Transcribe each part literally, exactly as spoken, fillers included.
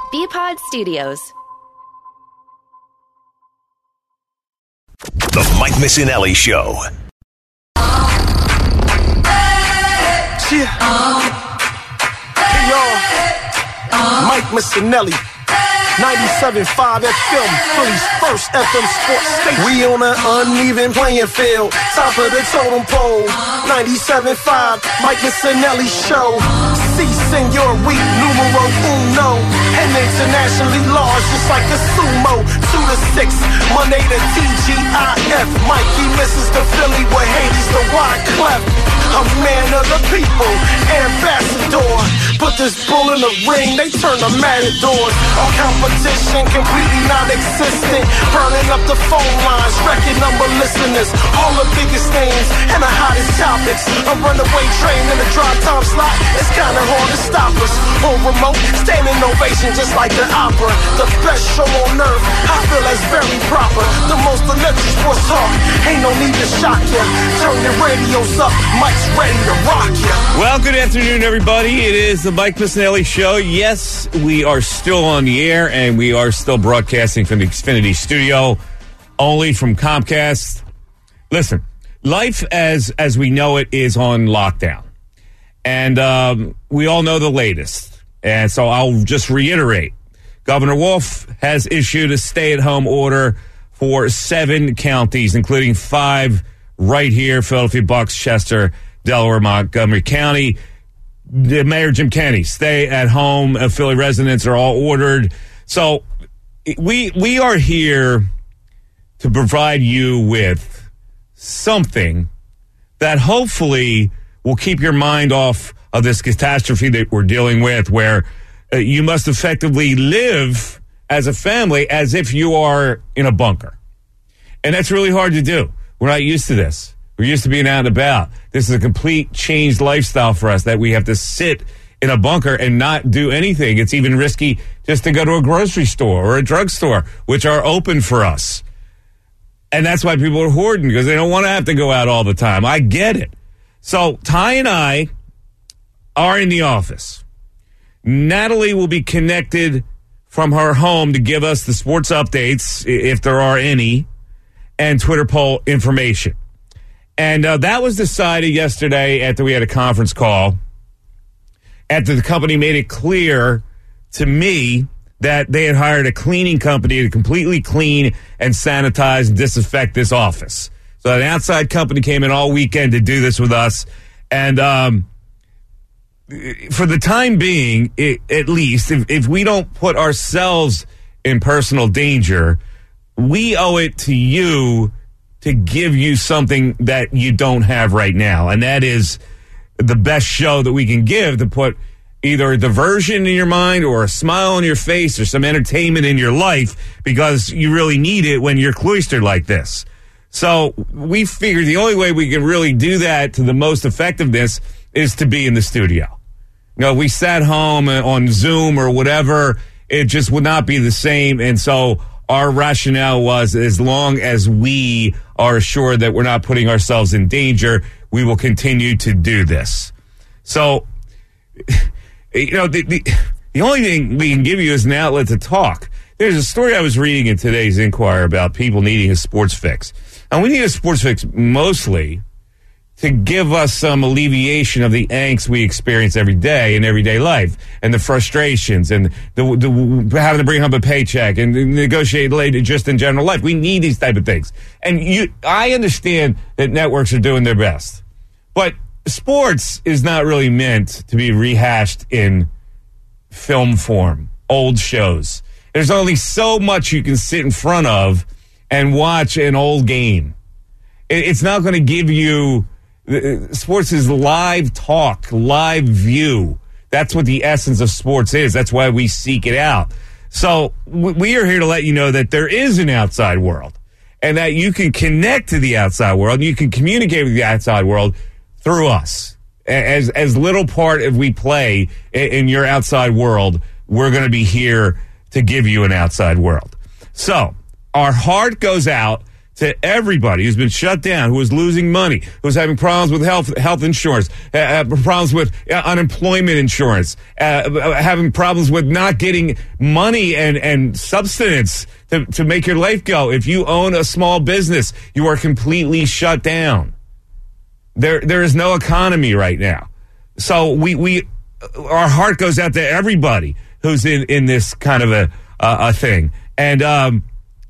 B-Pod Studios. The Mike Missinelli Show. Yeah. Hey, y'all. Mike Missinelli. ninety-seven point five F M, Philly's first F M sports station. We on an uneven playing field, top of the totem pole. ninety-seven point five, Mike Missinelli Show. Si, senor, we numero uno. And internationally large, just like the sumo. Two to six, Monday to T G I F. Mikey misses the Philly with Hades the Wyclef. A man of the people, ambassador. Put this bull in the ring, they turn the matadors. Our competition completely non-existent. Burning up the phone lines, record number listeners. All the biggest names and the hottest topics. A runaway train in the drive time slot. It's kinda hard to stop us. On remote, standing ovation just like the opera. The best show on earth, I feel that's very proper. The most electric sports talk, ain't no need to shock ya. Turn your radios up, Mike's ready to rock ya. Well, good afternoon, everybody. It is the Mike Missinelli Show. Yes, we are still on the air, and we are still broadcasting from the Xfinity studio, only from Comcast. Listen, life as as we know it is on lockdown, and um, we all know the latest. And so I'll just reiterate. Governor Wolf has issued a stay-at-home order for seven counties, including five right here, Philadelphia, Bucks, Chester, Delaware, Montgomery County. The Mayor Jim Kenney, stay at home. Uh, Philly residents are all ordered. So we we are here to provide you with something that hopefully will keep your mind off of this catastrophe that we're dealing with, where uh, you must effectively live as a family as if you are in a bunker. And that's really hard to do. We're not used to this. We're used to being out and about. This is a complete changed lifestyle for us, that we have to sit in a bunker and not do anything. It's even risky just to go to a grocery store or a drugstore, which are open for us. And that's why people are hoarding, because they don't want to have to go out all the time. I get it. So Ty and I are in the office. Natalie will be connected from her home to give us the sports updates, if there are any, and Twitter poll information. And uh, that was decided yesterday after we had a conference call, after the company made it clear to me that they had hired a cleaning company to completely clean and sanitize and disinfect this office. So an outside company came in all weekend to do this with us. And um, for the time being, it, at least, if, if we don't put ourselves in personal danger, we owe it to you to give you something that you don't have right now. And that is the best show that we can give, to put either a diversion in your mind or a smile on your face or some entertainment in your life, because you really need it when you're cloistered like this. So we figured the only way we can really do that to the most effectiveness is to be in the studio. You know, we sat home on Zoom or whatever, it just would not be the same. And so our rationale was, as long as we are assured that we're not putting ourselves in danger, we will continue to do this. So, you know, the, the, the only thing we can give you is an outlet to talk. There's a story I was reading in today's Inquirer about people needing a sports fix. And we need a sports fix mostly to give us some alleviation of the angst we experience every day in everyday life, and the frustrations, and the, the having to bring home a paycheck and negotiate later just in general life. We need these type of things. And you, I understand that networks are doing their best, but sports is not really meant to be rehashed in film form, old shows. There's only so much you can sit in front of and watch an old game. It's not going to give you... Sports is live talk, live view. That's what the essence of sports is. That's why we seek it out. So we are here to let you know that there is an outside world, and that you can connect to the outside world, and you can communicate with the outside world through us. As as little part as we play in your outside world, we're going to be here to give you an outside world. So our heart goes out to everybody who's been shut down, who is losing money, who's having problems with health health insurance, uh, problems with uh, unemployment insurance, uh, having problems with not getting money and, and subsistence to, to make your life go. If you own a small business, you are completely shut down. There, there is no economy right now. So we, we, our heart goes out to everybody who's in, in this kind of a, uh, a thing. And, um,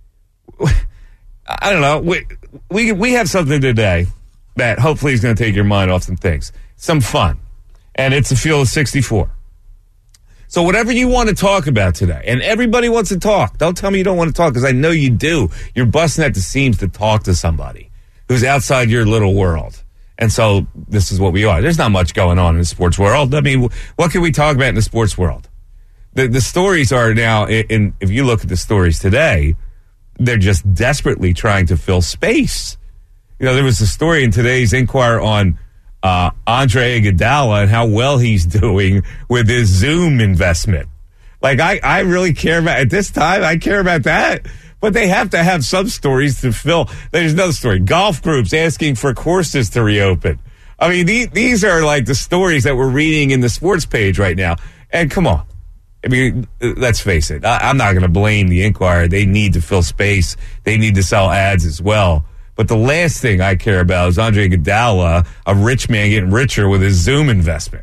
I don't know. We, we, we have something today that hopefully is going to take your mind off some things. Some fun. And it's a Field of sixty-four. So whatever you want to talk about today, and everybody wants to talk. Don't tell me you don't want to talk, because I know you do. You're busting at the seams to talk to somebody who's outside your little world. And so this is what we are. There's not much going on in the sports world. I mean, what can we talk about in the sports world? The the stories are now, in, if you look at the stories today, they're just desperately trying to fill space. You know, there was a story in today's Inquirer on uh, Andre Iguodala and how well he's doing with his Zoom investment. Like, I, I really care about, at this time, I care about that. But they have to have some stories to fill. There's another story. Golf groups asking for courses to reopen. I mean, these, these are like the stories that we're reading in the sports page right now. And come on. I mean, let's face it. I, I'm not going to blame the Inquirer. They need to fill space. They need to sell ads as well. But the last thing I care about is Andre Iguodala, a rich man getting richer with his Zoom investment.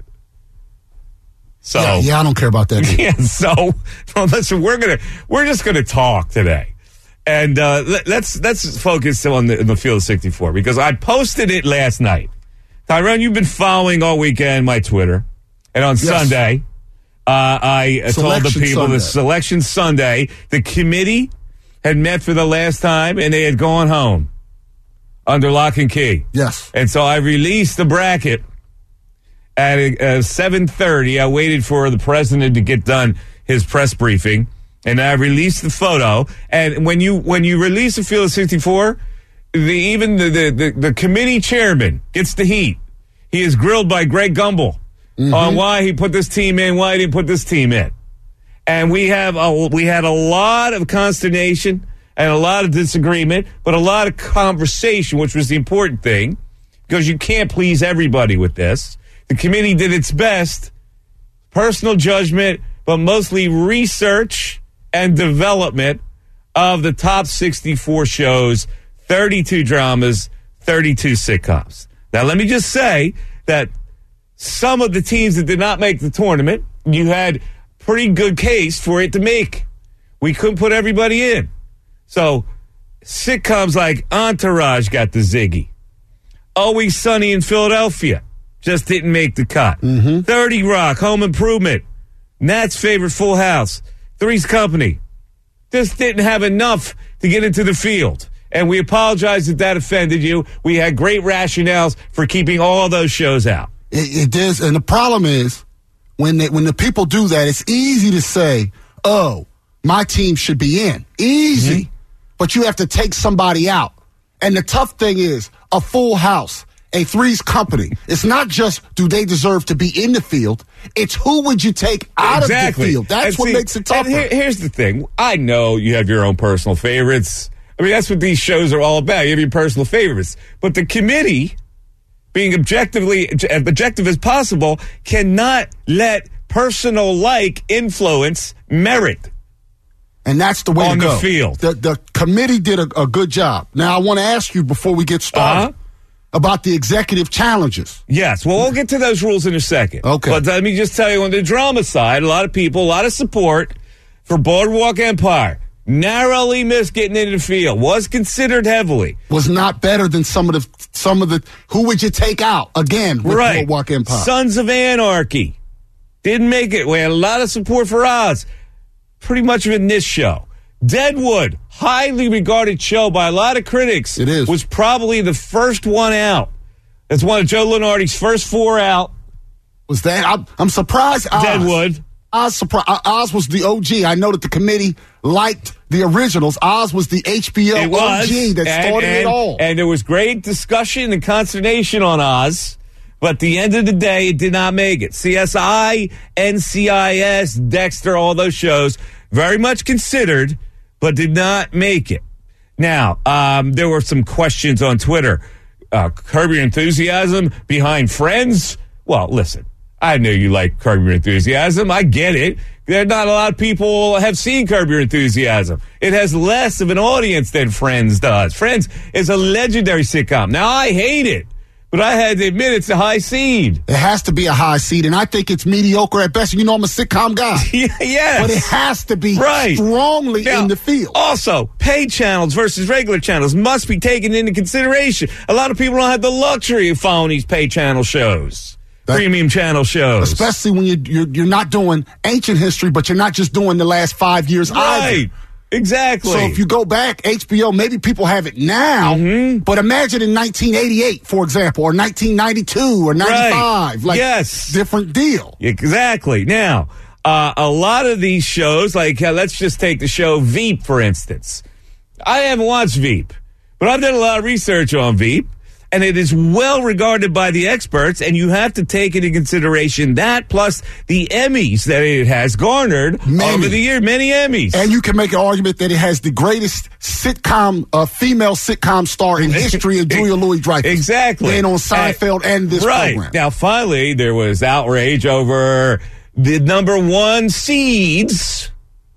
So yeah, yeah I don't care about that either. Yeah, so well, listen, we're gonna we're just gonna talk today. And uh, let's let's focus on the, the Field of sixty-four, because I posted it last night. Tyrone, you've been following all weekend my Twitter. And on yes. Sunday, uh, I Selection told the people Sunday. the Selection Sunday, the committee had met for the last time, and they had gone home under lock and key. Yes. And so I released the bracket at uh, seven thirty. I waited for the president to get done his press briefing. And I released the photo. And when you when you release the Field of sixty-four, the, even the, the, the, the committee chairman gets the heat. He is grilled by Greg Gumbel mm-hmm. on why he put this team in, why he didn't put this team in. And we have a, we had a lot of consternation and a lot of disagreement, but a lot of conversation, which was the important thing, because you can't please everybody with this. The committee did its best, personal judgment, but mostly research and development of the top sixty-four shows, thirty-two dramas, thirty-two sitcoms. Now, let me just say that some of the teams that did not make the tournament, you had pretty good case for it to make. We couldn't put everybody in. So, sitcoms like Entourage got the Ziggy. Always Sunny in Philadelphia just didn't make the cut. Mm-hmm. thirty Rock, Home Improvement, Nat's favorite Full House, Three's Company, just didn't have enough to get into the field. And we apologize if that offended you. We had great rationales for keeping all those shows out. It, it does, and the problem is, when they, when the people do that, it's easy to say, oh, my team should be in. Easy. Mm-hmm. But you have to take somebody out. And the tough thing is, a Full House, a Three's Company, it's not just do they deserve to be in the field, it's who would you take out exactly. of the field. That's and what see, makes it tougher. Here, here's the thing. I know you have your own personal favorites. I mean, that's what these shows are all about. You have your personal favorites. But the committee, being objectively as objective as possible, cannot let personal like influence merit. And that's the way on to go. the field. The, the committee did a, a good job. Now, I want to ask you before we get started. Uh-huh. About the executive challenges. Yes, well, we'll get to those rules in a second. Okay. But let me just tell you, on the drama side, a lot of people, a lot of support for Boardwalk Empire. Narrowly missed getting into the field. Was considered heavily. Was not better than some of the, some of the, who would you take out? Again, with right. Boardwalk Empire. Sons of Anarchy. Didn't make it. We had a lot of support for Oz. Pretty much of it in this show. Deadwood, highly regarded show by a lot of critics. It is. Was probably the first one out. It's one of Joe Lunardi's first four out. Was that? I'm, I'm surprised. Oz, Deadwood. Oz, surprised. Oz was the O G. I know that the committee liked the originals. Oz was the H B O it was. O G that and, started and, it all. And there was great discussion and consternation on Oz. But at the end of the day, it did not make it. C S I, N C I S, Dexter, all those shows, very much considered, but did not make it. Now, um, there were some questions on Twitter. Uh, Curb Your Enthusiasm behind Friends? Well, listen, I know you like Curb Your Enthusiasm. I get it. There are not a lot of people have seen Curb Your Enthusiasm. It has less of an audience than Friends does. Friends is a legendary sitcom. Now, I hate it, but I had to admit it's a high seed. It has to be a high seed, and I think it's mediocre at best. You know I'm a sitcom guy. Yes. But it has to be right. strongly now, in the field. Also, paid channels versus regular channels must be taken into consideration. A lot of people don't have the luxury of following these paid channel shows. That, premium channel shows. Especially when you, you're, you're not doing ancient history, but you're not just doing the last five years right. either. Exactly. So if you go back, H B O, maybe people have it now, mm-hmm. but imagine in nineteen eighty-eight, for example, or nineteen ninety-two or ninety-five. Right. Like, yes. different deal. Exactly. Now, uh, a lot of these shows, like uh, let's just take the show Veep, for instance. I haven't watched Veep, but I've done a lot of research on Veep. And it is well regarded by the experts, and you have to take into consideration that plus the Emmys that it has garnered many. over the year, many Emmys. And you can make an argument that it has the greatest sitcom, uh, female sitcom star in history of Julia Louis-Dreyfus. Exactly. And on Seinfeld and, and this right. program. Now, finally, there was outrage over the number one seeds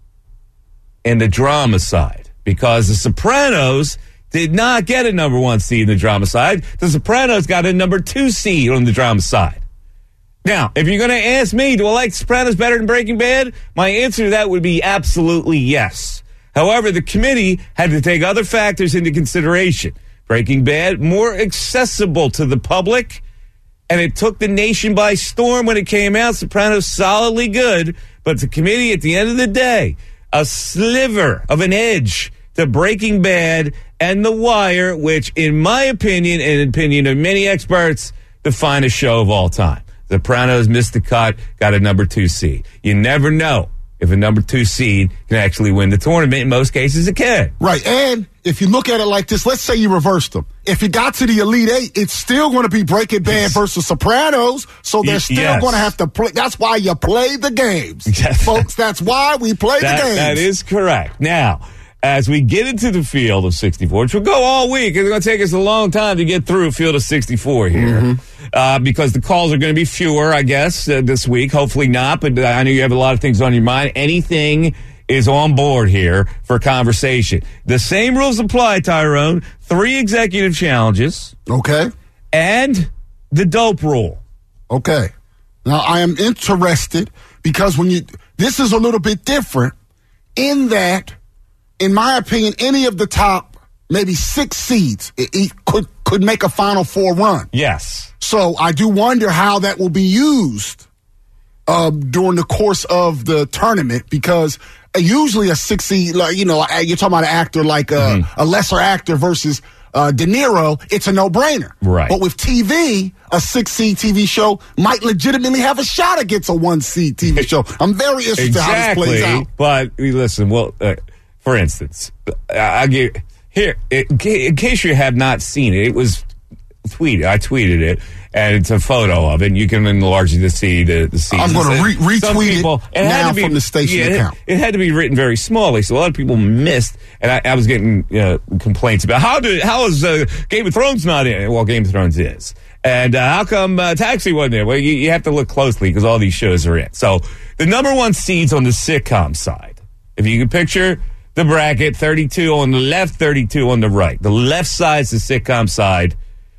in the drama side because The Sopranos did not get a number one seed in the drama side. The Sopranos got a number two seed on the drama side. Now, if you're going to ask me, do I like The Sopranos better than Breaking Bad? My answer to that would be absolutely yes. However, the committee had to take other factors into consideration. Breaking Bad, more accessible to the public, and it took the nation by storm when it came out. Sopranos, solidly good, but the committee, at the end of the day, a sliver of an edge to Breaking Bad and The Wire, which, in my opinion, and opinion of many experts, the finest show of all time. The Sopranos missed the cut, got a number two seed. You never know if a number two seed can actually win the tournament. In most cases, it can. Right, and if you look at it like this, let's say you reversed them. If you got to the Elite Eight, it's still going to be Breaking Bad versus Sopranos, so they're still yes. going to have to play. That's why you play the games, yes. folks. That's why we play that, the games. That is correct. Now, as we get into the field of sixty-four, which will go all week, it's going to take us a long time to get through field of sixty-four here, mm-hmm. uh, because the calls are going to be fewer, I guess, uh, this week. Hopefully not, but I know you have a lot of things on your mind. Anything is on board here for conversation. The same rules apply, Tyrone. Three executive challenges. Okay. And the dope rule. Okay. Now, I am interested because when you, this is a little bit different in that, in my opinion, any of the top maybe six seeds it, it could could make a Final Four run. Yes. So I do wonder how that will be used uh, during the course of the tournament because uh, usually a six seed, like you know, you're talking about an actor like uh, mm-hmm. a lesser actor versus uh, De Niro, it's a no-brainer. Right. But with T V, a six-seed T V show might legitimately have a shot against a one-seed T V show. I'm very interested exactly, how this plays out. But listen, well. Uh, For instance, I'll give here in case you have not seen it. It was tweeted. I tweeted it, and it's a photo of it. And you can enlarge it to see the the season. I'm going to re- retweet people, it, it now be, from the station yeah, account. It, it had to be written very smallly, so a lot of people missed. And I, I was getting uh, complaints about how do how is uh, Game of Thrones not in? Well, Game of Thrones is. And uh, how come uh, Taxi wasn't there? Well, you, you have to look closely because all these shows are in. So the number one seeds on the sitcom side, if you can picture the bracket, thirty-two on the left, thirty-two on the right. The left side's the sitcom side.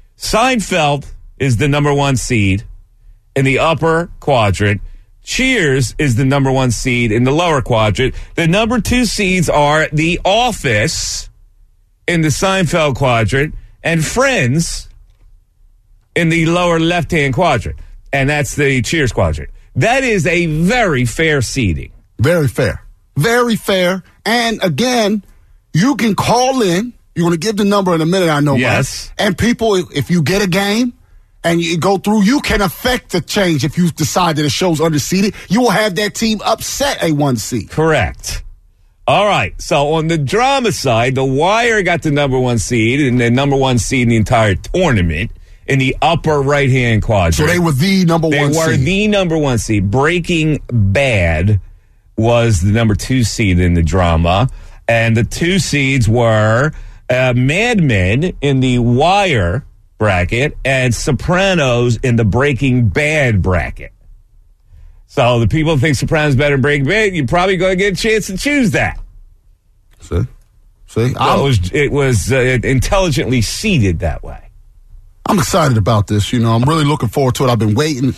Seinfeld is the number one seed in the upper quadrant. Cheers is the number one seed in the lower quadrant. The number two seeds are The Office in the Seinfeld quadrant and Friends in the lower left-hand quadrant. And that's the Cheers quadrant. That is a very fair seeding. Very fair. Very fair. And again, you can call in. You're going to give the number in a minute, I know. Yes. Mike. And people, if you get a game and you go through, you can affect the change. If you decide that a show's underseeded, you will have that team upset a one seed. Correct. All right. So on the drama side, The Wire got the number one seed and the number one seed in the entire tournament in the upper right-hand quadrant. So they were the number they one seed. They were the number one seed. Breaking Bad was the number two seed in the drama. And the two seeds were uh, Mad Men in the Wire bracket, and Sopranos in the Breaking Bad bracket. So the people who think Sopranos better than Breaking Bad, you're probably going to get a chance to choose that. See? See? Well, it was, it was uh, intelligently seeded that way. I'm excited about this. You know, I'm really looking forward to it. I've been waiting.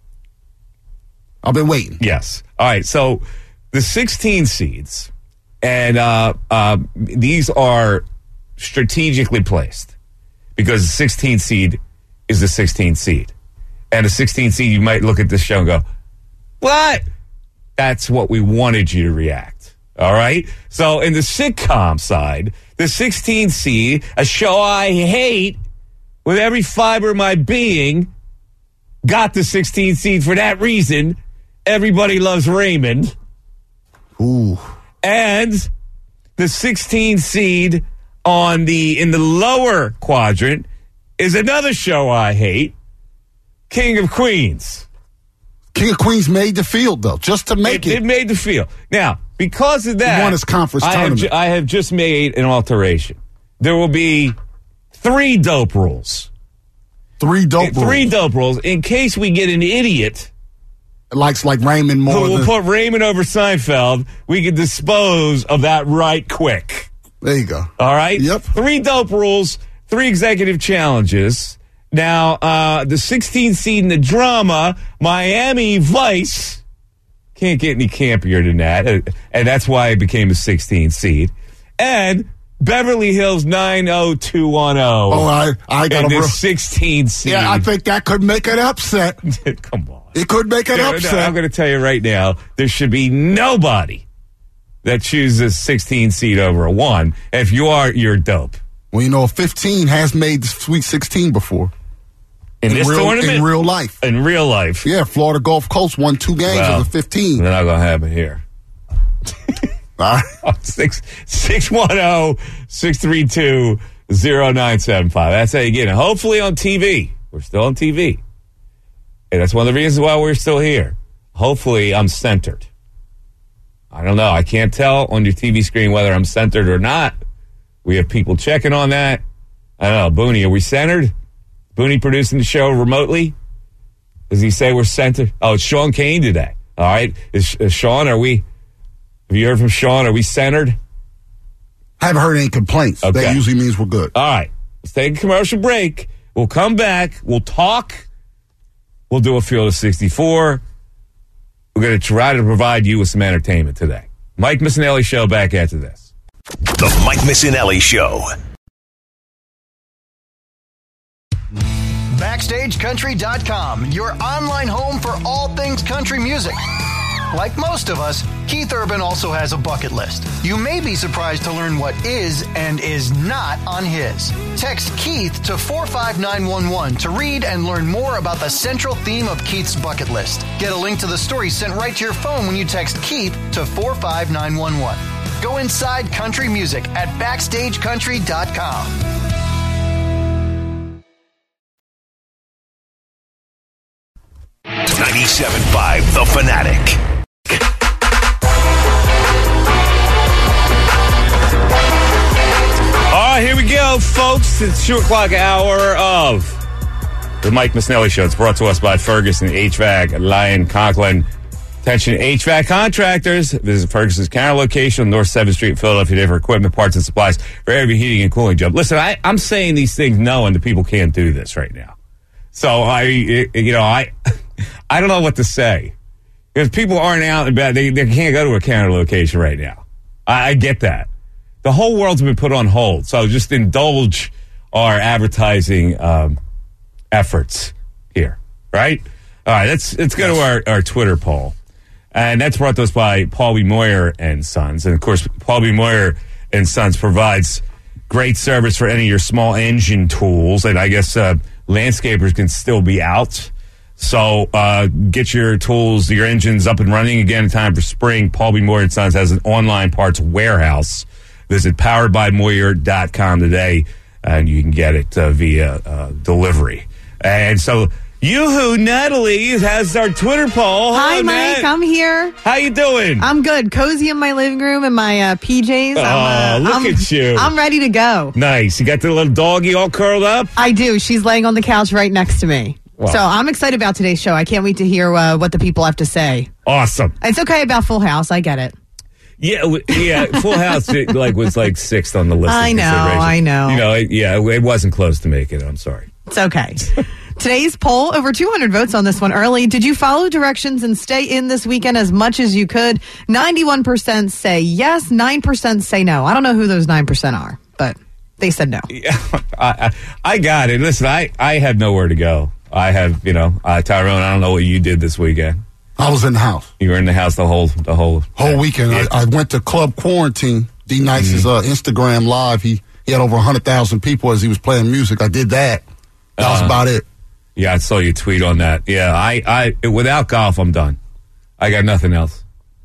I've been waiting. Yes. All right. So the sixteen seeds, and uh, uh, these are strategically placed because the sixteenth seed is the sixteenth seed. And the sixteenth seed, you might look at this show and go, what? That's what we wanted you to react. All right? So in the sitcom side, the sixteenth seed, a show I hate with every fiber of my being, got the sixteenth seed for that reason. Everybody Loves Raymond. Ooh. And the sixteenth seed on the in the lower quadrant is another show I hate, King of Queens. King of Queens made the field, though, just to make it. It, it made the field. Now, because of that, he won his conference I have, tournament. ju- I have just made an alteration. There will be three dope rules. Three dope rules. Three dope rules in case we get an idiot Likes like Raymond more. who will than, put Raymond over Seinfeld. We can dispose of that right quick. There you go. All right? Yep. Three dope rules, three executive challenges. Now, uh, the sixteenth seed in the drama, Miami Vice, can't get any campier than that. Uh, and that's why it became a sixteenth seed. And Beverly Hills nine oh two one oh. Oh, I, I got in a the real- sixteenth seed. Yeah, I think that could make an upset. Come on. It could make an No, no, upset. I'm going to tell you right now, there should be nobody that chooses sixteen seed over a one. If you are, you're dope. Well, you know, fifteen has made the Sweet sixteen before. In, In this real, tournament? in real life. In real life. Yeah, Florida Gulf Coast won two games Well, of the fifteen. They're not going to happen here. All right. Six six one zero six three two zero nine seven five. That's how you get it. Hopefully on T V. We're still on T V. And that's one of the reasons why we're still here. Hopefully I'm centered. I don't know. I can't tell on your T V screen whether I'm centered or not. We have people checking on that. I don't know. Booney, are we centered? Booney producing the show remotely? Does he say we're centered? Oh, it's Sean Kane today. All right. Is, is Sean, are we, have you heard from Sean? Are we centered? Haven't heard any complaints. Okay. That usually means we're good. All right. Let's take a commercial break. We'll come back. We'll talk. We'll do a field of sixty-four. We're going to try to provide you with some entertainment today. Mike Missinelli Show back after this. The Mike Missinelli Show. Backstage Country dot com, your online home for all things country music. Like most of us, Keith Urban also has a bucket list. You may be surprised to learn what is and is not on his. Text Keith to four five nine one one to read and learn more about the central theme of Keith's bucket list. Get a link to the story sent right to your phone when you text Keith to four five nine one one. Go inside country music at Backstage Country dot com. ninety-seven point five The Fanatic. All right, here we go, folks. It's two o'clock hour of the Mike Missinelli Show. It's brought to us by Ferguson H V A C, Lyon Conklin. Attention H V A C contractors. Visit Ferguson's counter location on North seventh Street, Philadelphia, today for equipment, parts, and supplies for every heating and cooling job. Listen, I, I'm saying these things knowing that people can't do this right now. So I, you know, I, I don't know what to say because people aren't out and about. They, they can't go to a counter location right now. I, I get that. The whole world's been put on hold. So just indulge our advertising um, efforts here, right? All right, let's let's go to our, our Twitter poll. And that's brought to us by Paul B. Moyer and Sons. And, of course, Paul B. Moyer and Sons provides great service for any of your small engine tools. And I guess uh, landscapers can still be out. So uh, get your tools, your engines up and running again in time for spring. Paul B. Moyer and Sons has an online parts warehouse. Visit powered by moyer dot com today, and you can get it uh, via uh, delivery. And so Yoo-hoo, Natalie has our Twitter poll. Hi, Hello, Mike. Nat. I'm here. How you doing? I'm good. Cozy in my living room in my uh, P Js. Oh, I'm, uh, look I'm, at you. I'm ready to go. Nice. You got the little doggy all curled up? I do. She's laying on the couch right next to me. Wow. So I'm excited about today's show. I can't wait to hear uh, what the people have to say. Awesome. It's okay about Full House. I get it. Yeah, w- yeah. Full House it, like was like sixth on the list. I of know, consideration. I know. You know, it, yeah, it wasn't close to make it. I'm sorry. It's okay. Today's poll, over two hundred votes on this one early. Did you follow directions and stay in this weekend as much as you could? ninety-one percent say yes, nine percent say no. I don't know who those nine percent are, but they said no. Yeah, I, I, I got it. Listen, I, I had nowhere to go. I have, you know, uh, Tyrone, I don't know what you did this weekend. I was in the house. You were in the house the whole the whole Whole weekend. Yeah. I, I went to Club Quarantine. D Nice's uh, Instagram live. He he had over one hundred thousand people as he was playing music. I did that. That was Uh, about it. Yeah, I saw you tweet on that. Yeah, I, I without golf, I'm done. I got nothing else,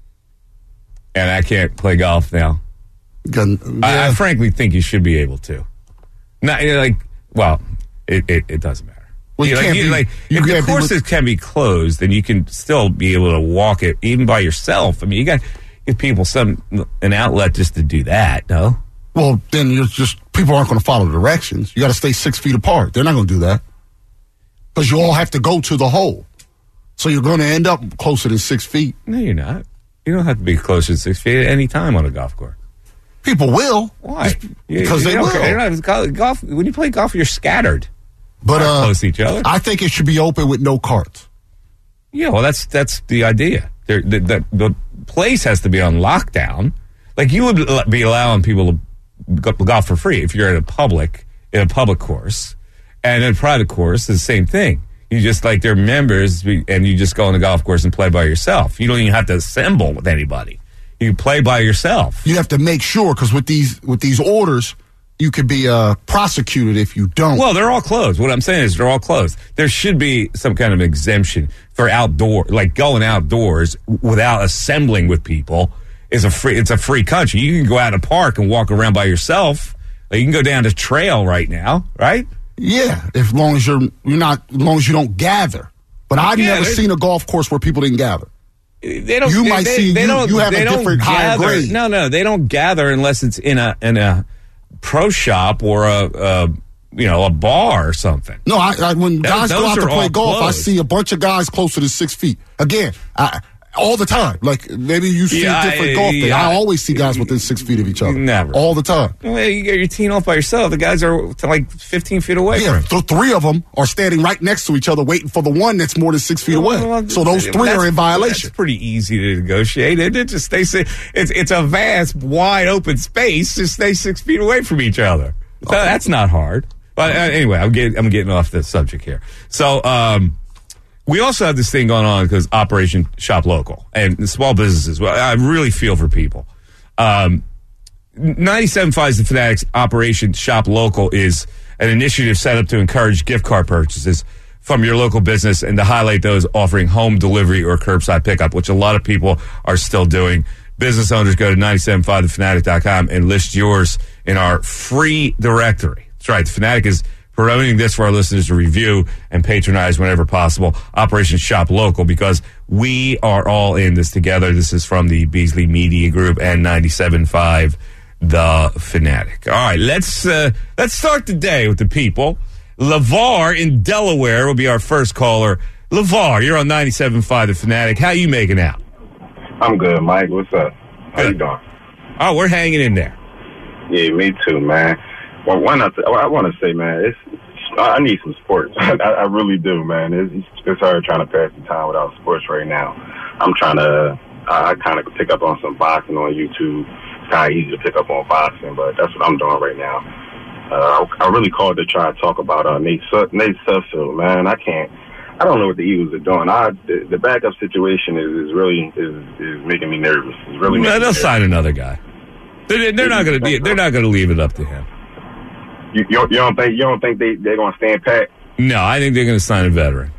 and I can't play golf now. Got- I, yeah. I frankly think you should be able to. Not you know, like, well, it, it, it doesn't matter. Well, you like, can't you- be- like, you if the can't be courses with- can be closed, then you can still be able to walk it even by yourself. I mean, you got to give people some an outlet just to do that. No. Well, then you're just people aren't going to follow directions. You got to stay six feet apart. They're not going to do that because you all have to go to the hole. So you're going to end up closer than six feet. No, you're not. You don't have to be closer than six feet at any time on a golf course. People will. Why? Just because You- you they don't will. care. You're not- golf. When you play golf, you're scattered. But Not uh, close to each other. I think it should be open with no carts. Yeah, well, that's that's the idea. There, the, the the place has to be on lockdown. Like you would l- be allowing people to go- golf for free if you're at a public in a public course, and in a private course, it's the same thing. You just like they're members, and you just go on the golf course and play by yourself. You don't even have to assemble with anybody. You play by yourself. You have to make sure because with these with these orders, you could be uh, prosecuted if you don't. Well, they're all closed. What I'm saying is they're all closed. There should be some kind of exemption for outdoor, like going outdoors without assembling with people is a free, it's a free country. You can go out in a park and walk around by yourself. Like you can go down the trail right now, right? Yeah, as long as you're you're not, as long as you don't gather. But I've Yeah, never they- seen a golf course where people didn't gather. They don't. You they, might they, see they you- don't, you have a they don't different higher gather. grade. No, no, they don't gather unless it's in a in a pro shop or a, a you know a bar or something. No, I, I when That- guys go those out to are play all golf, I closed. see a bunch of guys closer to six feet. Again, I, all the time. Like maybe you see Yeah, a different I- golf day. yeah. I always see guys within six feet of each other. Never. All the time. Well, you get your team off by yourself. The guys are to like fifteen feet away Yeah, from. th- three of them are standing right next to each other, waiting for the one that's more than six feet away. Well, So those three that's- are in violation. That's pretty easy to negotiate. It, it just stay. si- It's it's a vast, wide open space. Just stay six feet away from each other. So that's not hard. But uh, anyway, I'm getting I'm getting off the subject here. So um, we also have this thing going on because Operation Shop Local and the small businesses. Well, I really feel for people. Um, ninety-seven point five The Fanatics Operation Shop Local is an initiative set up to encourage gift card purchases from your local business and to highlight those offering home delivery or curbside pickup, which a lot of people are still doing. Business owners go to ninety-seven point five the fanatic dot com and list yours in our free directory. That's right. The Fanatic is promoting this for our listeners to review and patronize whenever possible. Operation Shop Local, because we are all in this together. This is from the Beasley Media Group and ninety-seven point five The Fanatic. All right, let's uh, let's start the day with the people. LeVar in Delaware will be our first caller. LeVar, you're on ninety-seven point five The Fanatic. How you making out? I'm good, Mike. What's up? How you Good. doing? Oh, we're hanging in there. Yeah, me too, man. Well, why not? I want to say, man, it's I I need some sports. I, I really do, man. It's it's hard trying to pass the time without sports right now. I'm trying to. I, I kind of pick up on some boxing on YouTube. It's kind of easy to pick up on boxing, but that's what I'm doing right now. Uh, I, I really called to try to talk about uh, Nate Su- Nate Sudfeld, man. I can't. I don't know what the Eagles are doing. I the, the backup situation is, is really is, is making me nervous. It's really No, making me they'll nervous. sign another guy. They're, they're not going to. They're not going to leave it up to him. You, you, don't- you don't think you don't think they they're gonna stand pat? No, I think they're going to sign a veteran.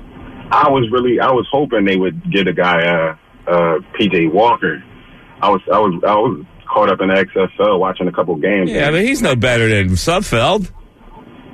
I was really I was hoping they would get a guy uh uh P J Walker. I was I was I was caught up in the X F L watching a couple games. Yeah, but he's no better than Sudfeld.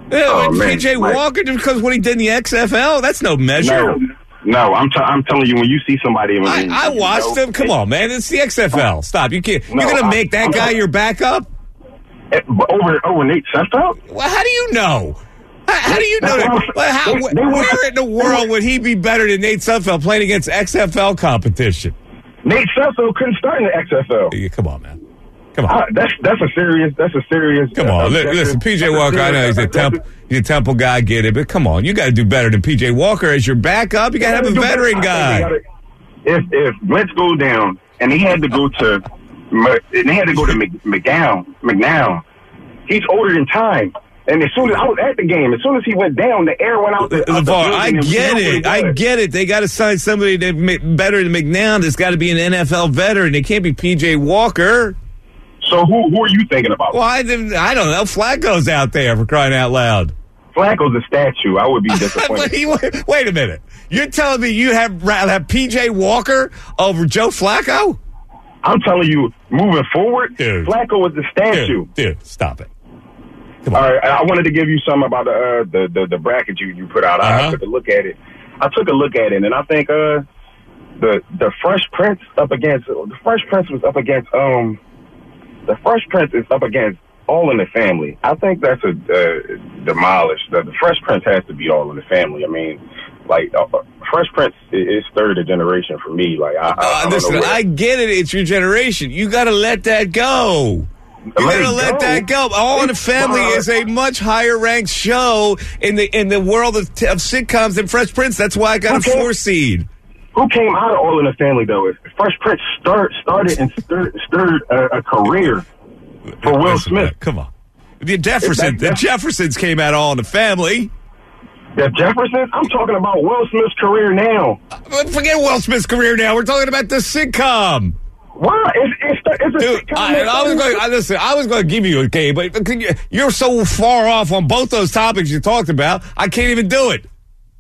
Yeah, Oh, man, P J Mike. Walker, just because what he did in the X F L, that's no measure. No, no, I'm t- I'm telling you, when you see somebody, when I, you, I you watched know, him. Come on, man. It's the X F L. Stop. You can't. No, You're going to I- make that I'm guy not- your backup? eh, over over Nate Sudfeld. Well, how do you know? How, how do you know That's that? what I'm- Well, how, they- they where were- in the world would he be better than Nate Sudfeld playing against X F L competition? Nate Sudfeld couldn't start in the X F L. Yeah, come on, man. Come on. Uh, that's that's a serious. That's a serious. Come uh, on, li- that's listen, a- P J that's a Walker, I know he's a serious- that's temple, he's a temple guy, I get it, but come on, you got to do better than P J Walker as your backup. You got to have a You veteran I think guy. they gotta- If if Wentz go down and he had to go to and they had to go to Mc- McGown, McNown, he's older than time. And as soon as I was at the game, as soon as he went down, the air went out the, out the LeVar, building I and we get knew what it. I was. get it. They got to sign somebody that ma- better than McNown. There's got to be an N F L veteran. It can't be P J Walker. So who who are you thinking about? Well, I, didn't- I don't know. Flacco's out there for crying out loud. Flacco's a statue. I would be But disappointed. he, wait a minute. You're telling me you have rather have P J Walker over Joe Flacco? I'm telling you, moving forward, Dude. Flacco was the statue. Dude, dude, stop it. Come on. All right, I wanted to give you some about the uh, the, the the bracket you, you put out. Uh-huh. I took a look at it. I took a look at it, and I think uh, the the Fresh Prince up against the Fresh Prince was up against um the Fresh Prince is up against All in the Family. I think that's a uh, demolished. The, the Fresh Prince has to be All in the Family. I mean, like uh, Fresh Prince is third generation for me. Like I, I, I Uh, don't listen, know where- I get it. It's your generation. You got to let that go. You Let gotta it let go. that go. All in the Family It's is a much higher ranked show in the in the world of, of sitcoms than Fresh Prince. That's why I got a Okay. four seed. Who came out of All in the Family though? Fresh Prince start, started and stirred, stirred a, a career for Will Listen, Smith. man, come on, the Jefferson, the That- that- Jeffersons came out All in the Family. The Jeffersons? I'm talking about Will Smith's career now. But forget Will Smith's career now. We're talking about the sitcom. Why? It's, it's, the, it's a Dude, sitcom I, that- and I was going. I, listen, I was going to give you a game, but can you- you're so far off on both those topics you talked about. I can't even do it.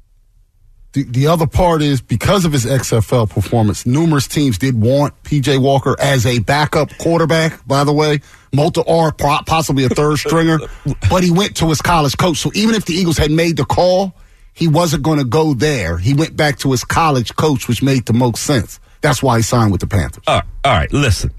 The, the other part is because of his X F L performance, numerous teams did want P J Walker as a backup quarterback, by the way, multi or po- possibly a third stringer, but he went to his college coach. So even if the Eagles had made the call, he wasn't going to go there. He went back to his college coach, which made the most sense. That's why he signed with the Panthers. All right, all right, listen.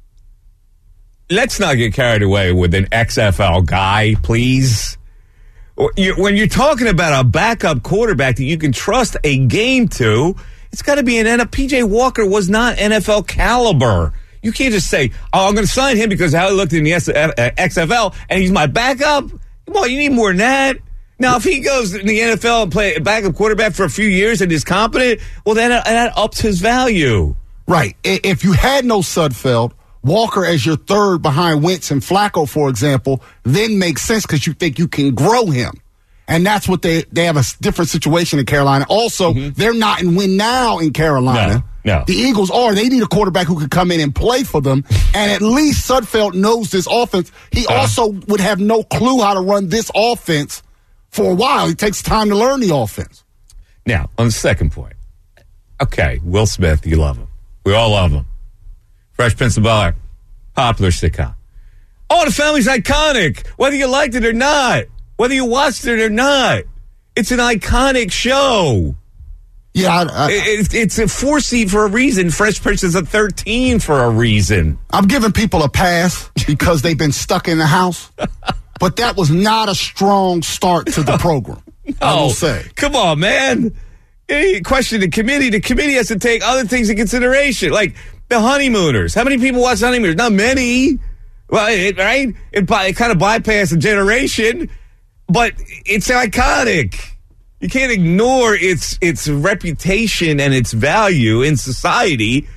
Let's not get carried away with an X F L guy, please. You- When you're talking about a backup quarterback that you can trust a game to, it's got to be an N F L. P J Walker was not N F L caliber. You can't just say, oh, I'm going to sign him because of how he looked in the S- uh, X F L and he's my backup. Come on, you need more than that. Now, if he goes in the N F L and play a backup quarterback for a few years and is competent, well, then that, that ups his value. Right. I- If you had no Sudfeld, Walker as your third behind Wentz and Flacco, for example, then makes sense because you think you can grow him. And that's what they, they have a s- different situation in Carolina. Also, they're not in win now in Carolina. No, no. The Eagles are. They need a quarterback who could come in and play for them. And at least Sudfeld knows this offense. He Uh-huh. also would have no clue how to run this offense for a while. It takes time to learn the offense. Now, on the second point, okay, Will Smith, you love him. We all love him. Fresh Prince of Bel-Air, popular sitcom. Oh, the Family's iconic, whether you liked it or not, whether you watched it or not. It's an iconic show. Yeah, I, I, It, it's a four seed for a reason. Fresh Prince is a thirteen for a reason. I'm giving people a pass because they've been stuck in the house. But that was not a strong start to the program. I will say. Come on, man. You question the committee. The committee has to take other things into consideration, like the Honeymooners. How many people watch Honeymooners? Not many. Well, it, right? It, by- it kind of bypassed a generation, but it's iconic. You can't ignore its its reputation and its value in society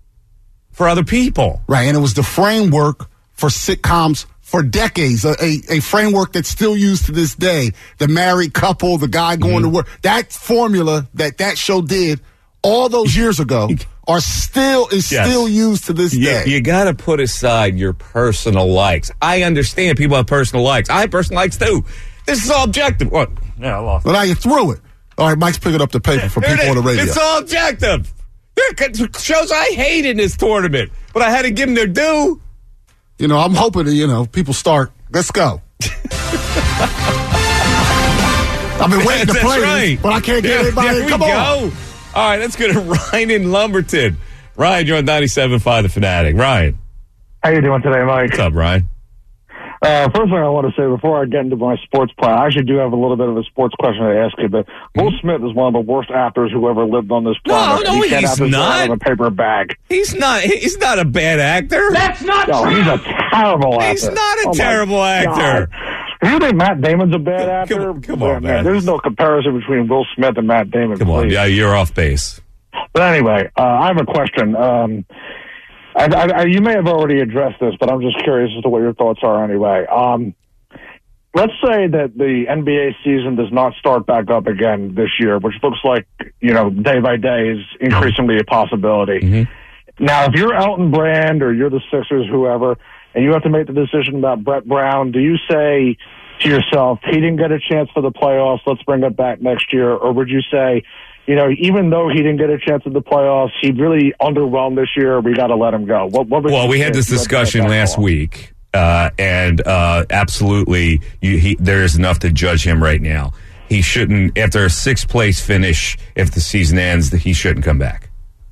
for other people. Right, and it was the framework for sitcoms for decades, a, a, a framework that's still used to this day. The married couple, the guy going Mm-hmm. to work. That formula that that show did all those years ago are still is Yes. still used to this You, day. you got to put aside your personal likes. I understand people have personal likes. I have personal likes too. This is all objective. What? Yeah, I lost. But now you threw it. All right, Mike's picking up the paper for Here it people on the is. radio. It's all objective. There are shows I hate in this tournament, but I had to give them their due. You know, I'm hoping that, you know, people start. Let's go. I've been waiting to That's play right. this, but I can't get There- anybody. there we Come go. on. All right, let's go to Ryan in Lumberton. Ryan, you're on ninety-seven point five The Fanatic. Ryan. How you doing today, Mike? What's up, Ryan? Uh, first thing I want to say before I get into my sports plan, I actually do have a little bit of a sports question to ask you. But Will Smith is one of the worst actors who ever lived on this planet. no, he can't he's have his not. out of a paper bag. He's not. He's not a bad actor. That's not No, true. he's a terrible actor. He's not a Oh, my terrible actor. God. You think Matt Damon's a bad actor? Come- come on, man. man. There's no comparison between Will Smith and Matt Damon. Come on, please. yeah, you're off base. But anyway, uh, I have a question. Um, I, I, I, you may have already addressed this, but I'm just curious as to what your thoughts are anyway. Um, let's say that the N B A season does not start back up again this year, which looks like, you know, day by day is increasingly a possibility. Mm-hmm. Now, if you're Elton Brand or you're the Sixers, whoever, and you have to make the decision about Brett Brown, do you say to yourself, he didn't get a chance for the playoffs, let's bring it back next year? Or would you say, you know, even though he didn't get a chance at the playoffs, he really underwhelmed this year, we got to let him go? What, what would Well, you we say had this if you to discussion make that last call? week, uh, and uh, absolutely, you, he, there is enough to judge him right now. He shouldn't, after a sixth place finish, if the season ends, that he shouldn't come back.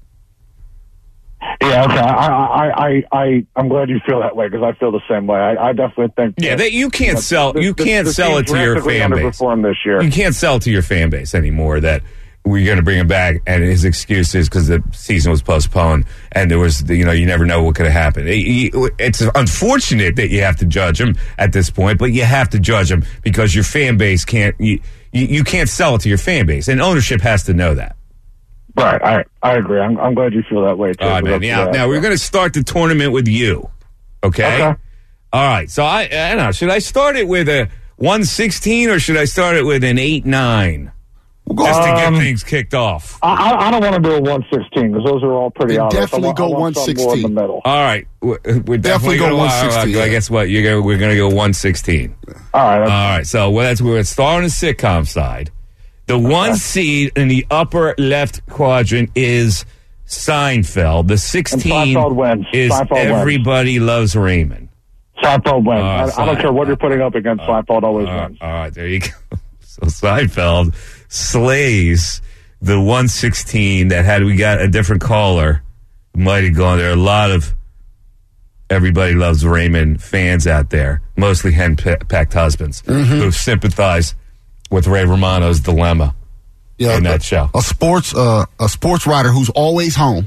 Yeah, okay. I, I, I, I, I'm glad you feel that way because I feel the same way. I, I definitely think. Yeah, that, that you can't know, sell. the- You the- can't the sell it team to your drastically fan base. underperformed this year. You can't sell it to your fan base anymore that we're going to bring him back, and his excuse is because the season was postponed, and there was, you know, you never know what could have happened. It- It's unfortunate that you have to judge him at this point, but you have to judge him because your fan base can't. You, you, you can't sell it to your fan base, and ownership has to know that. Right, I, I agree. I'm, I'm glad you feel that way too. All right, man. That's- Now, yeah. now we're going to start the tournament with you. Okay? Okay. All right. So I, I don't know. Should I start it with a one sixteen or should I start it with an eight nine? Just to get Um, things kicked off. I, I, I don't want to do a one sixteen because those are all pretty Then obvious. definitely I want, go I want some more in the one sixteen. middle. All right. We're we're definitely, Definitely go gonna, one all right, sixteen, I yeah. guess what? You're gonna, we're going to go one sixteen. All right. All That's, right. So well, that's we're going to start on the sitcom side. The one seed in the upper left quadrant is Seinfeld. The sixteen And Seinfeld wins. is Seinfeld wins. Everybody Loves Raymond. Seinfeld wins. Uh, I, I don't care what you're putting up against. Seinfeld always All right, wins. all right, there you go. So Seinfeld slays the one sixteen that had we got a different caller, might have gone. There are a lot of Everybody Loves Raymond fans out there, mostly hen-packed husbands, who sympathize with Ray Romano's dilemma Yeah, in a- that show. A sports, uh, a sports writer who's always home.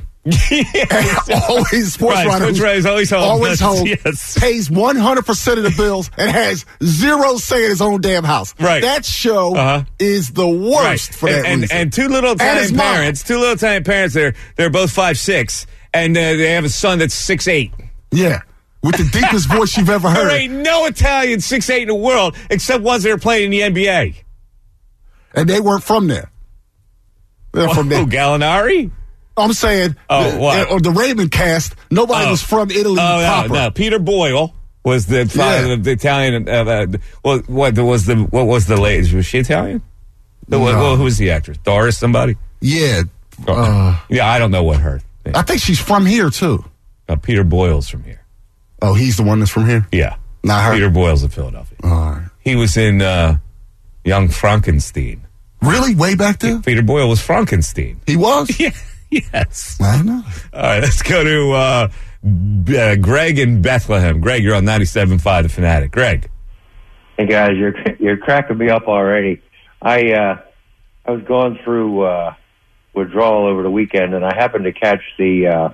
always sports Right, writer sports who's writer's always home. always Yes, home, yes. pays one hundred percent of the bills and has zero say in his own damn house. Right. That show Uh-huh. is the worst Right. for and, that and, reason. and two little his Italian mom. parents, two little Italian parents, they're, they're both five six, and uh, they have a son that's six eight. Yeah. With the deepest voice you've ever There heard. ain't no Italian six eight in the world except ones that are playing in the N B A. And they weren't from there. They're from there. Oh, Gallinari? I'm saying, Oh, the, what? or the Raymond cast, nobody Oh. was from Italy Oh, no, proper. no. Peter Boyle was the father Yeah. of the Italian. Uh, uh, well, what was the what was the lady? Was she Italian? The, what, No. well, who was the actress? Doris somebody? Yeah. Uh, Yeah, I don't know what her. I think she's from here, too. Uh, Peter Boyle's from here. Oh, he's the one that's from here? Yeah. Not her. Peter Boyle's of Philadelphia. All right. He was in uh, Young Frankenstein. Really? Way back there? Peter Boyle was Frankenstein. He was? Yeah. Yes. I know. All right, let's go to uh, B- uh, Greg in Bethlehem. Greg, you're on ninety-seven point five The Fanatic. Greg. Hey guys, you're you're cracking me up already. I uh, I was going through uh, withdrawal over the weekend, and I happened to catch the uh,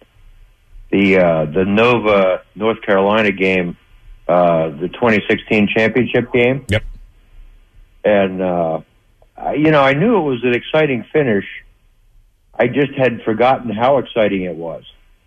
the uh, the Nova North Carolina game, uh, the twenty sixteen championship game. Yep. And uh, I, you know, I knew it was an exciting finish. I just had forgotten how exciting it was.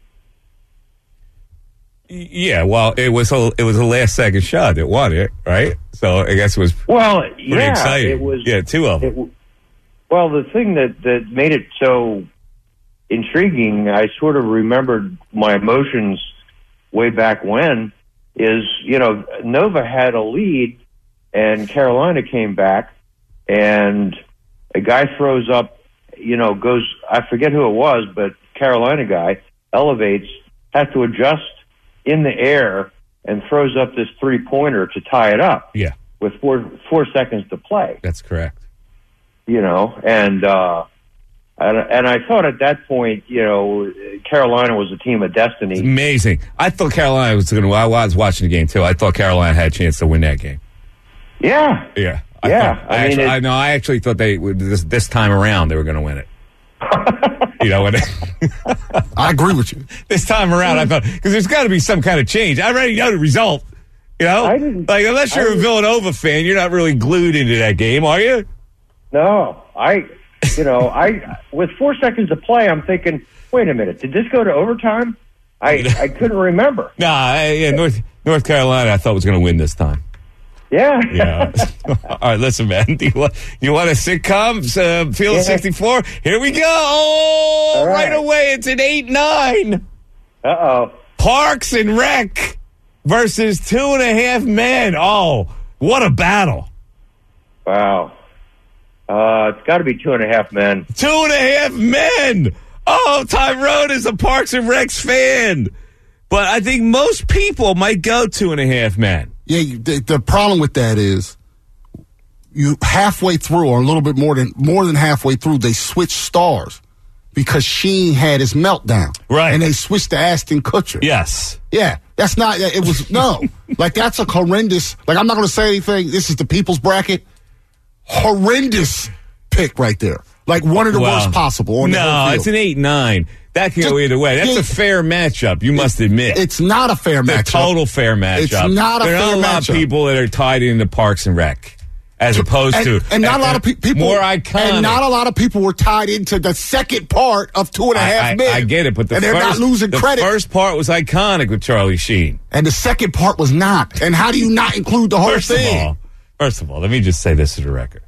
Yeah, well, it was a it was a last second shot that won it, right? So I guess it was Well, pretty yeah, exciting. it was. Yeah, two of them. It, w- well, the thing that, that made it so intriguing, I sort of remembered my emotions way back when, is, you know, Nova had a lead and Carolina came back and a guy throws up, you know, goes, I forget who it was, but Carolina guy elevates, has to adjust in the air and throws up this three-pointer to tie it up Yeah, with four four seconds to play. that's correct. you know, and, uh, and, and I thought at that point, you know, Carolina was a team of destiny. It's amazing. I thought Carolina was going to, I was watching the game too. I thought Carolina had a chance to win that game. Yeah. Yeah. I yeah. Thought, I, I mean, actually, it, I know. I actually thought they would, this, this time around they were going to win it. You know what? I agree with you. This time around, I thought, because there's got to be some kind of change. I already know the result. You know? I didn't, like, unless you're I a Villanova fan, you're not really glued into that game, are you? No. I, you know, I, with four seconds to play, I'm thinking, wait a minute, did this go to overtime? I, I couldn't remember. Nah, I, yeah, North, North Carolina, I thought was going to win this time. Yeah. Yeah. All right, listen, man. Do you want, you want a sitcom, uh, Field Yeah. sixty-four? Here we go. Oh, All right. right away. It's an eight nine. Uh-oh. Parks and Rec versus Two and a Half Men. Oh, what a battle. Wow. Uh, it's got to be two and a half men. Two and a Half Men. Oh, Tyrone is a Parks and Recs fan. But I think most people might go Two and a Half Men. Yeah, you, the, the problem with that is you halfway through, or a little bit more than more than halfway through, they switched stars because Sheen had his meltdown, right? And they switched to Ashton Kutcher. Yes, yeah, that's not. It was no, like that's a horrendous. Like I'm not going to say anything. This is the people's bracket. Horrendous pick right there. Like one of the Well, worst possible. On the no, whole field. it's an eight nine. That can go either way. That's a fair matchup, you must admit. It's not a fair It's matchup. a total fair matchup. It's not a there are fair not a lot matchup. of people that are tied into Parks and Rec, as opposed and, to and not a lot of pe- people more iconic. And not a lot of people were tied into the second part of Two and a Half I, I, Men. I get it, but the and they're first, not losing the credit. first part was iconic with Charlie Sheen. And the second part was not. And how do you not include the whole First thing? of all, first of all, let me just say this to the record: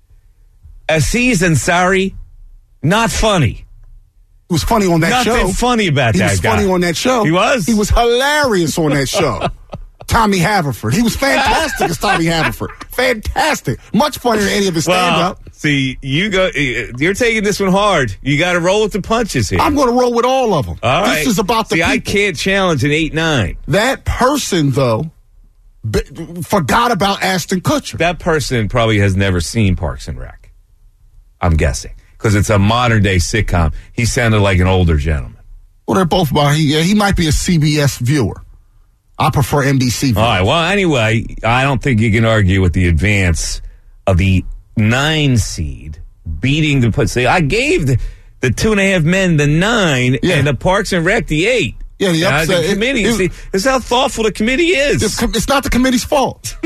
Aziz Ansari, not funny. He was funny on that Nothing show. Nothing funny about he that was guy. funny on that show. He was? He was hilarious on that show. Tommy Haverford. He was fantastic as Tommy Haverford. Fantastic. Much funnier than any of his stand-up. Well, see, you go. You're taking this one hard. You got to roll with the punches here. I'm going to roll with all of them. All this right. is about the See, people. I can't challenge an eight nine. That person, though, b- forgot about Ashton Kutcher. That person probably has never seen Parks and Rec. I'm guessing. Because it's a modern-day sitcom. He sounded like an older gentleman. Well, they're both about, he, yeah, he might be a C B S viewer. I prefer N B C viewers. All right, well, anyway, I don't think you can argue with the advance of the nine seed beating the put. See, I gave the, the Two and a Half Men the nine Yeah. and the Parks and Rec the eight. Yeah, the Now, upset- the committee, it- it- see, this is how thoughtful the committee is. It's, it's not the committee's fault.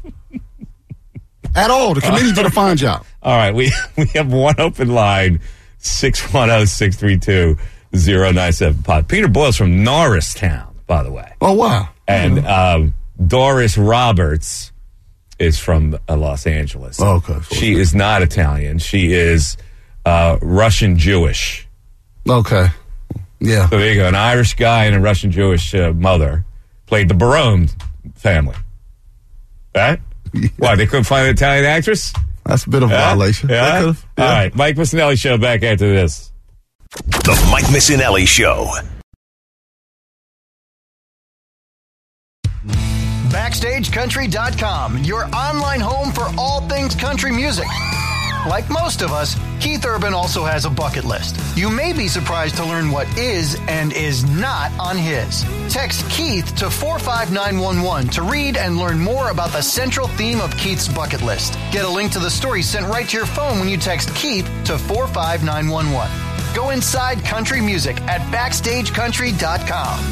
At all. The committee did a fine job. All right, we we have one open line, six one zero, six three two, zero nine seven pod. Peter Boyle's from Norristown, by the way. Oh, wow. And um, Doris Roberts is from uh, Los Angeles. Oh, okay. She is not Italian. She is uh, Russian Jewish. Okay. Yeah. So there you go. An Irish guy and a Russian Jewish uh, mother played the Barone family. Right? Yeah. Why, they couldn't find an Italian actress? That's a bit of a Yeah? violation. They Yeah? could've- All yeah. right. Mike Missinelli Show back after this. The Mike Missinelli Show. Backstage Country dot com, your online home for all things country music. Like most of us, Keith Urban also has a bucket list. You may be surprised to learn what is and is not on his. Text Keith to four five nine one one to read and learn more about the central theme of Keith's bucket list. Get a link to the story sent right to your phone when you text Keith to four five nine one one. Go inside country music at Backstage Country dot com.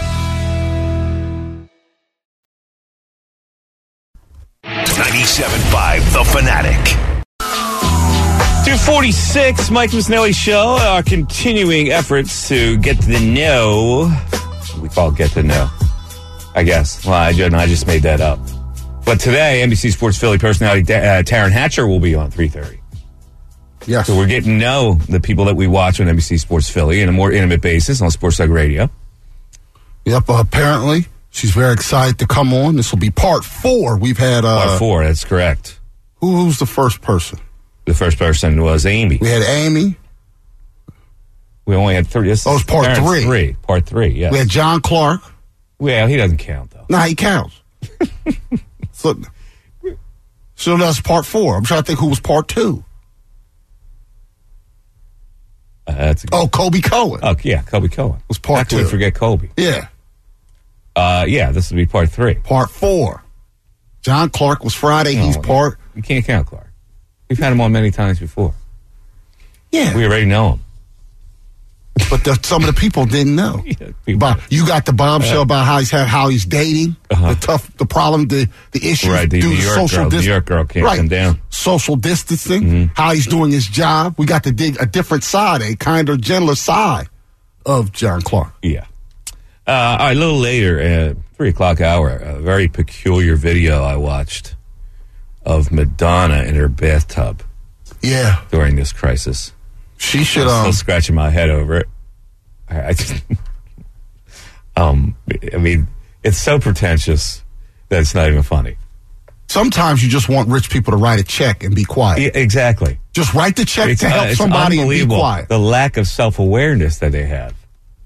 ninety-seven point five The Fanatic. two forty-six, Mike Missinelli Show. Our continuing efforts to get to the know. We call it get to know, I guess. Well, I just, I just made that up. But today, N B C Sports Philly personality uh, Taryn Hatcher will be on three thirty. Yes. So we're getting to know the people that we watch on N B C Sports Philly on a more intimate basis on Sports Talk Radio. Yep, uh, apparently. She's very excited to come on. This will be part four. We've had... Uh, Part four, that's correct. Who, who's the first person? The first person was Amy. We had Amy. We only had three. This Oh, it's part Taryn's three. three. Part three, yes. We had John Clark. Well, he doesn't count, though. Nah, he counts. so, so that's part four. I'm trying to think who was part two. Uh, that's a good Oh, Kobe Cohen. Oh, yeah, Kobe Cohen. Was part How can we two. forget Kobe? Yeah. Uh, yeah, this will be part three. Part four. John Clark was Friday. He's Oh, part. You can't count Clark. We've had him on many times before. Yeah. We already know him. But the, some of the people didn't know. Yeah, people- Bob, you got the bombshell about how he's had, how he's dating, Uh-huh. the tough, the problem, the the issues, Right, the due New to York social girl- dis- New York girl can't right, come down. social distancing, Mm-hmm. how he's doing his job. We got to dig a different side, a kinder, gentler side of John Clark. Yeah. Uh, all right, a little later, uh, three o'clock hour, a very peculiar video I watched of Madonna in her bathtub Yeah, during this crisis. she should. I'm still Um, scratching my head over it. I, I just, um, I mean, it's so pretentious that it's not even funny. sometimes you just want rich people to write a check and be quiet. Yeah, exactly. Just write the check It's, to uh, help it's somebody and be unbelievable, quiet. the lack of self-awareness that they have.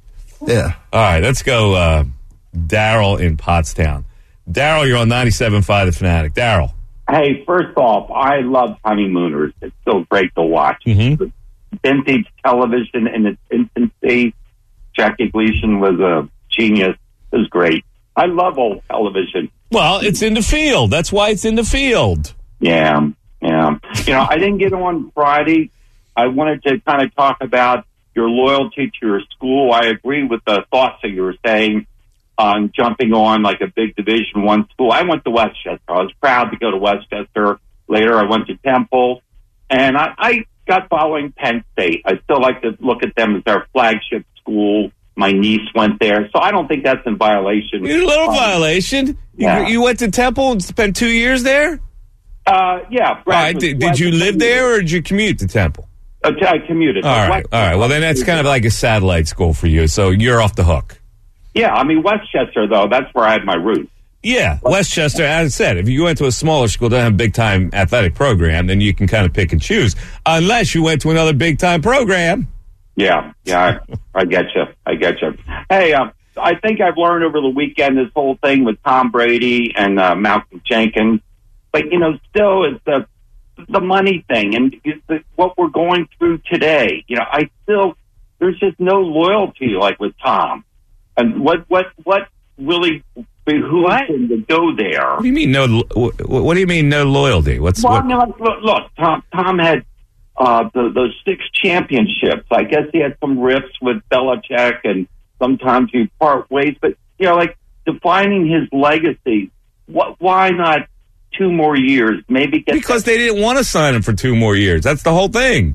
Yeah. All right, let's go. Uh, Daryl in Pottstown. Daryl, you're on ninety-seven point five The Fanatic. Daryl. Hey, first off, I love Honeymooners. It's still great to watch. Mhm. Vintage television in its infancy. Jackie Gleason was a genius. It was great. I love old television. Well, it's in the field. That's why it's in the field. Yeah, yeah. You know, I didn't get on Friday. I wanted to kind of talk about your loyalty to your school. I agree with the thoughts that you were saying on jumping on like a big Division One school. I went to Westchester. I was proud to go to Westchester. Later, I went to Temple, and I, I got following Penn State. I still like to look at them as our flagship school. My niece went there, so I don't think that's in violation. You're a little Um, violation. yeah. You, you went to Temple and spent two years there? Uh, yeah. All right. Did, did you live there or did you commute to Temple? Uh, I commuted. All right. All right. Well, then that's kind of like a satellite school for you, so you're off the hook. Yeah, I mean, Westchester, though, that's where I had my roots. Yeah, Westchester, as I said, if you went to a smaller school that doesn't have a big-time athletic program, then you can kind of pick and choose, unless you went to another big-time program. Yeah, yeah, I, I get you. I get you. Hey, uh, I think I've learned over the weekend this whole thing with Tom Brady and uh, Malcolm Jenkins. But, you know, still it's the, the money thing and it's the, what we're going through today. You know, I still, there's just no loyalty like with Tom. And what, what, what really behooves him to go there? What do you mean no? What, what do you mean no loyalty? What's Well, what? I mean, like, look, look, Tom, Tom had uh, the, those six championships. I guess he had some rifts with Belichick, and sometimes you part ways. But you know, like defining his legacy. What? Why not two more years? Maybe get Because they didn't want to sign him for two more years. That's the whole thing.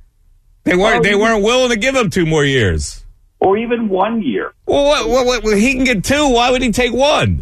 They weren't. Oh, they you- weren't willing to give him two more years. or even one year. Well, what, what, what, well, he can get two. Why would he take one?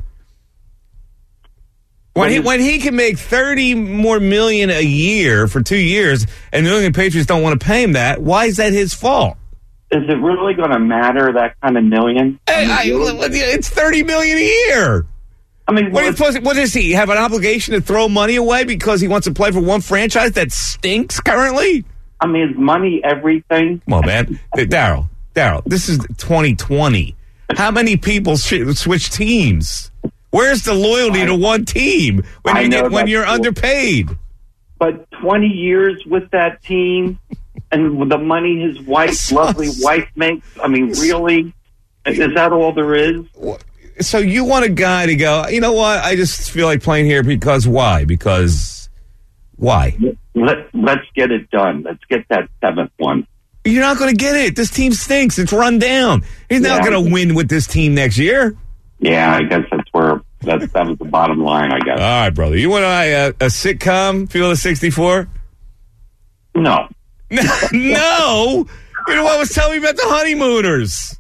When he when he can make thirty more million a year for two years, and the New England Patriots don't want to pay him that, why is that his fault? Is it really going to matter that kind of million? Hey, I, mean, it's thirty million a year. I mean, What, are you what- supposed to, what does he have an obligation to throw money away because he wants to play for one franchise that stinks currently? I mean, is money everything? Come on, man, Hey, Daryl, Daryl, this is twenty twenty. How many people sh- switch teams? Where's the loyalty to one team when I you know get, when that's you're cool. underpaid? But twenty years with that team and with the money his wife, lovely wife makes, I mean, really? Is that all there is? So you want a guy to go, you know what? I just feel like playing here because why? Because why? Let, let's get it done. Let's get that seventh one. You're not going to get it. This team stinks. It's run down. He's not Yeah. going to win with this team next year. Yeah, I guess that's where, that, that was the bottom line, I guess. All right, brother. You want a, a sitcom, Field of sixty-four? No. No. You know what I was telling me about the honeymooners?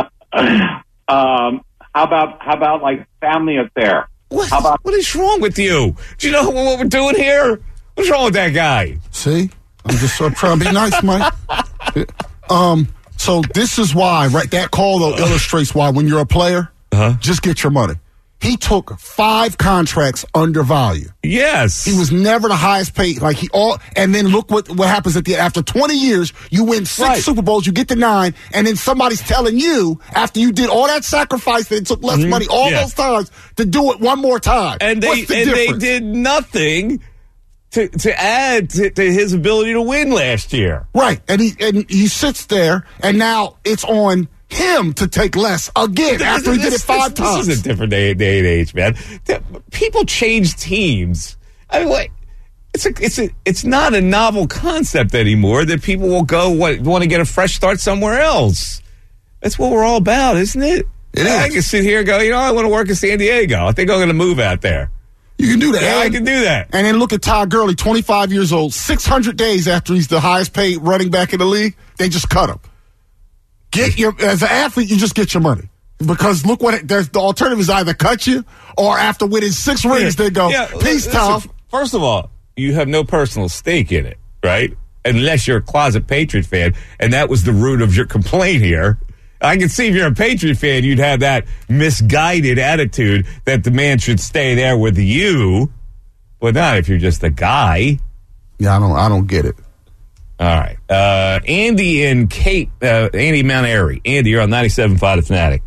Um, how about, how about like Family Affair? What, How about- what is wrong with you? Do you know what we're doing here? What's wrong with that guy? See, I'm just so trying to be nice, Mike. Um, so this is why, right? That call though illustrates why when you're a player, Uh-huh. just get your money. He took five contracts under value. Yes. He was never the highest paid. Like he all, and then look what what happens at the after twenty years. You win six Right. Super Bowls, you get to nine, and then somebody's telling you after you did all that sacrifice that it took less money all Yeah. those times to do it one more time. and they What's the and they difference? did nothing to to add to, to his ability to win last year. Right, and he and he sits there, and now it's on him to take less again after he did it five this, times. This is a different day, day and age, man. People change teams. I mean, what? It's a, it's a, it's not a novel concept anymore that people will go what, want to get a fresh start somewhere else. That's what we're all about, isn't it? It is. I can sit here and go, you know, I want to work in San Diego. I think I'm going to move out there. You can do that. Yeah, I can do that. And then look at Todd Gurley, twenty-five years old, six hundred days after he's the highest paid running back in the league, they just cut him. Get your as an athlete, you just get your money. Because look what it, there's the alternative is either cut you or after winning six rings, yeah. they go, yeah, peace, listen, Tom. First of all, you have no personal stake in it, right? Unless you're a closet Patriot fan, and that was the root of your complaint here. I can see if you're a Patriot fan, you'd have that misguided attitude that the man should stay there with you, but not if you're just a guy. Yeah, I don't, I don't get it. All right, uh, Andy in Cape, uh, Andy Mount Airy. Andy, you're on ninety-seven point five The Fanatic.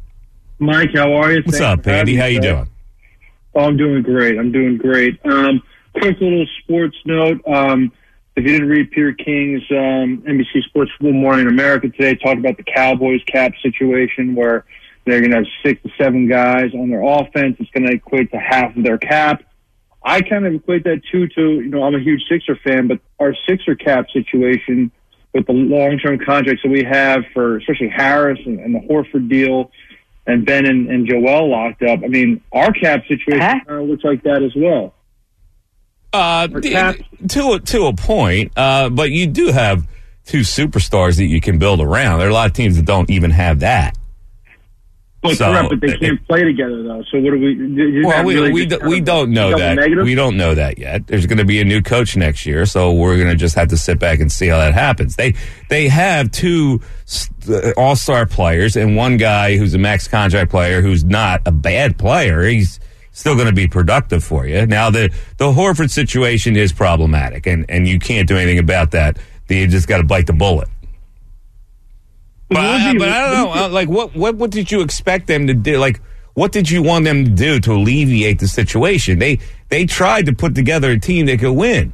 Mike, how are you? What's Thanks up, Andy? How you doing? Oh, I'm doing great. I'm doing great. Um, quick little sports note. Um, if you didn't read Peter King's um, N B C Sports Football Morning in America today, talked about the Cowboys cap situation where they're going to have six to seven guys on their offense. It's going to equate to half of their cap. I kind of equate that too to, you know, I'm a huge Sixer fan, but our Sixer cap situation with the long-term contracts that we have for especially Harris and, and the Horford deal and Ben and, and Joel locked up, I mean, our cap situation uh-huh. kind of looks like that as well. Uh, d- to a, to a point, uh, but you do have two superstars that you can build around. There are a lot of teams that don't even have that. Well, so, correct, but they can't it, play together though. So what do we? Well, we really we, do, we don't know that. Negative? We don't know that yet. There's going to be a new coach next year, so we're going to just have to sit back and see how that happens. They they have two all star players and one guy who's a max contract player who's not a bad player. He's still going to be productive for you. Now the the Horford situation is problematic, and and you can't do anything about that. You just got to bite the bullet. But, I, but I don't know. Like, what, what, what did you expect them to do? Like, what did you want them to do to alleviate the situation? They, they tried to put together a team that could win.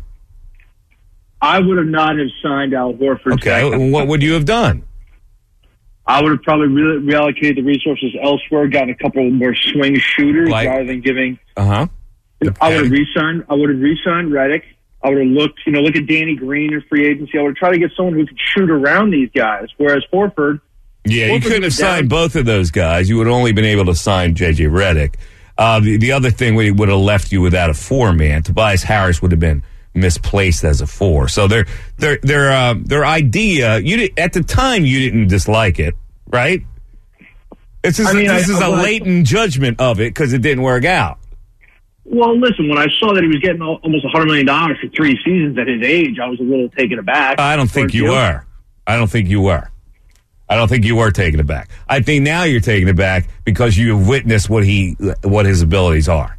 I would have not have signed Al Horford. Okay, back. What would you have done? I would have probably re- reallocated the resources elsewhere, gotten a couple more swing shooters like, rather than giving. Uh huh. Okay. I would have re-signed. I would have re-signed Redick. I would have looked, you know, look at Danny Green in free agency. I would have tried to get someone who could shoot around these guys. Whereas Horford, yeah, Horford you couldn't have signed down. both of those guys. You would have only been able to sign J J Redick. Uh, the, the other thing we would have left you without a four man. Tobias Harris would have been misplaced as a four. So their their their uh, their idea, you did, at the time you didn't dislike it, right? It's just, I mean, this I, is I, a latent I, judgment of it because it didn't work out. Well, listen, when I saw that he was getting almost one hundred million dollars for three seasons at his age, I was a little taken aback. I don't think you were. I don't think you were. I don't think you were taken aback. I think now you're taken aback because you have witnessed what he, what his abilities are.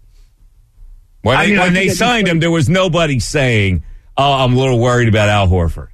When I they, mean, when they signed him, there was nobody saying, oh, I'm a little worried about Al Horford.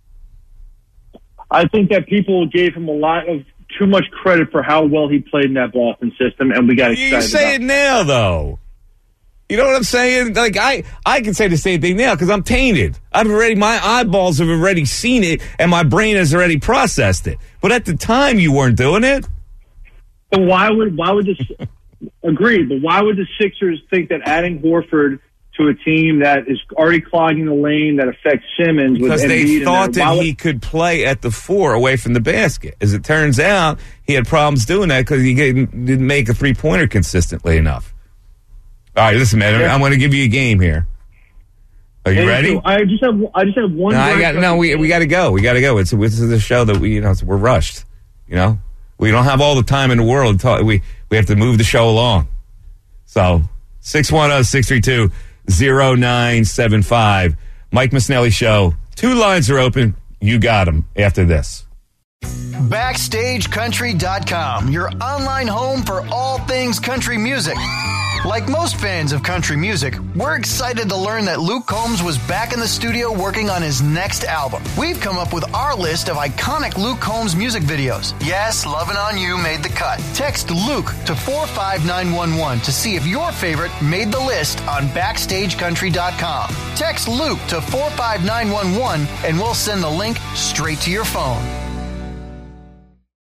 I think that people gave him a lot of too much credit for how well he played in that Boston system, and we got excited. You say it now, though. You know what I'm saying? Like I, I can say the same thing now because I'm tainted. I've already, my eyeballs have already seen it, and my brain has already processed it. But at the time, you weren't doing it. But why would why would the agreed? But why would the Sixers think that adding Horford to a team that is already clogging the lane that affects Simmons because with they Embiid thought there, that would, he could play at the four away from the basket. As it turns out, he had problems doing that because he didn't, didn't make a three pointer consistently enough. All right, listen, man. Yeah. I'm going to give you a game here. Are you and ready? So I just have I just have one. No, I got, no we we got to go. We got to go. It's this is a show that we you know we're rushed. You know, we don't have all the time in the world. To talk, we we have to move the show along. So six one zero six three two zero nine seven five Mike Missanelli Show. Two lines are open. You got them after this. Backstage Country dot com, your online home for all things country music. Like most fans of country music, we're excited to learn that Luke Combs was back in the studio working on his next album. We've come up with our list of iconic Luke Combs music videos. Yes, Lovin' On You made the cut. Text Luke to four five nine one one to see if your favorite made the list on backstage country dot com. Text Luke to four five nine one one and we'll send the link straight to your phone.